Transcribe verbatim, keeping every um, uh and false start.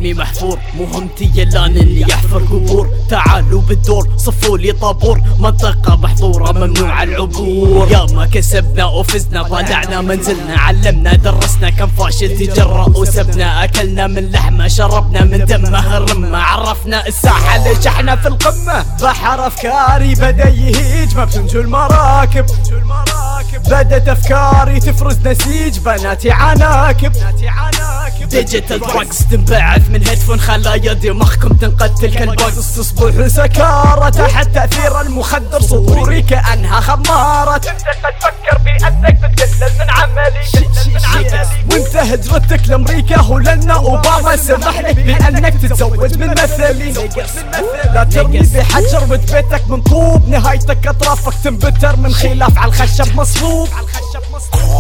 حلمي محفور، مهمتي الان اني احفر قبور. تعالوا بالدور صفوا لي طابور، منطقة محظورة ممنوع العبور. يا ما كسبنا وفزنا طلعنا منزلنا، علمنا درسنا كم فاشل تجرأ وسبنا، اكلنا من لحمه شربنا من دمه الرمه، عرفنا الساحة ليش احنا في القمة. بحر افكاري بدا يهيج ما بتنجو المراكب، بدت افكاري تفرز نسيج بناتي عناكب. ديجيتال دراجز تنبعث من هيدفون خلايا دماغكم تنقتل كالباجز، تصبح سكارة تحت تأثير المخدر، صدوري كأنها خمارة. انت قد تفكر بأنك تتكلم من عملي وانت هجرتك لامريكا هولندا اوباما سمح لك بانك تتزوج من مثلي. لا ترمي بحجر بيتك من طوب، نهايتك اطرافك تنبتر من خلاف على الخشب مصلوب.